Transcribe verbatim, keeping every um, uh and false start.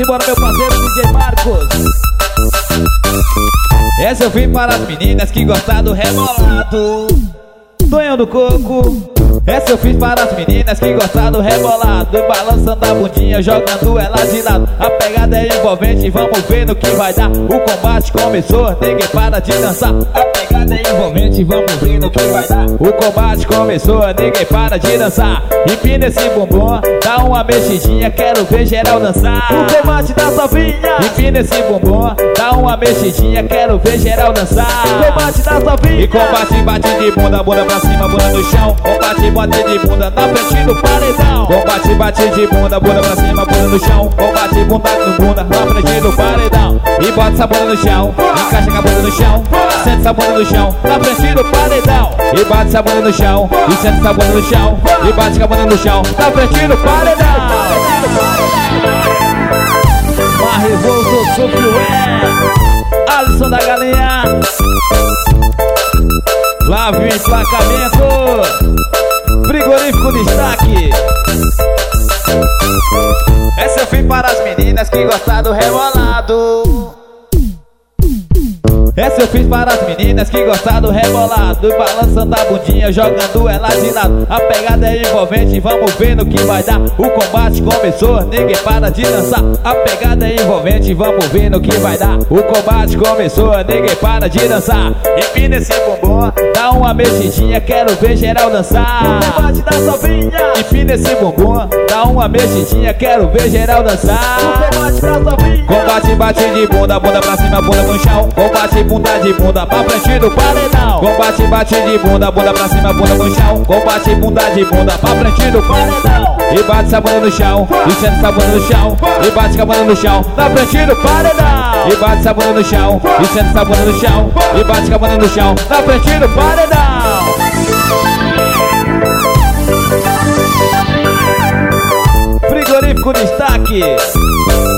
embora, meu parceiro D J Marcos. Essa eu vim para as meninas que gostam do rebolado. Tonhão do Coco. Essa eu fiz para as meninas que gostam do rebolado, balançando a bundinha, jogando ela de lado. A pegada é envolvente, vamos ver no que vai dar. O combate começou, ninguém para de dançar. A pegada é envolvente, vamos ver no que vai dar. O combate começou, ninguém para de dançar. Empina esse bumbum, dá uma mexidinha, quero ver geral dançar. O combate da sovinha. Empina esse bumbum, dá uma mexidinha, quero ver geral dançar. O combate da sovinha. E combate, bate de bunda, bunda pra cima, bunda no chão. Combate, bate de bunda na frente do paredão. Combate, bate de bunda, bunda pra cima, bunda no chão. Combate, bunda no bunda na frente do paredão. E bota essa bunda no chão, encaixa com a bunda no chão. Sente essa bunda no chão, na frente do paredão. E bate essa bunda no chão, e sente essa bunda no chão. E bate com a bunda no chão, na frente do paredão. Marrevoso Sofrué, Alisson da Galinha, Flávio Emplacamento, Frigorífico Destaque. Essa eu fiz para as meninas que gostam do rebolado. Essa eu fiz para as meninas que gostam do rebolado, balançando a bundinha, jogando ela de lado. A pegada é envolvente, vamos ver no que vai dar. O combate começou, ninguém para de dançar. A pegada é envolvente, vamos ver no que vai dar. O combate começou, ninguém para de dançar. Empina esse bumbum, dá uma mexidinha, quero ver geral dançar. O combate da sovinha. Empina esse bumbum, dá uma mexidinha, quero ver geral dançar. O combate da sovinha. Combate, bate de bunda, bunda pra cima, bunda no chão. Combate, bunda de bunda pra frente do paredão. Combate, bate de bunda, bunda pra cima, bunda no chão. Combate, bunda de bunda pra frente do paredão. E bate essa bunda no chão, e sente essa bunda no chão. E bate com a bunda no chão, na frente do paredão. E bate essa bunda no chão, e sente essa bunda no chão. E bate com a bunda no chão, na frente do paredão. Frigorífico Destaque.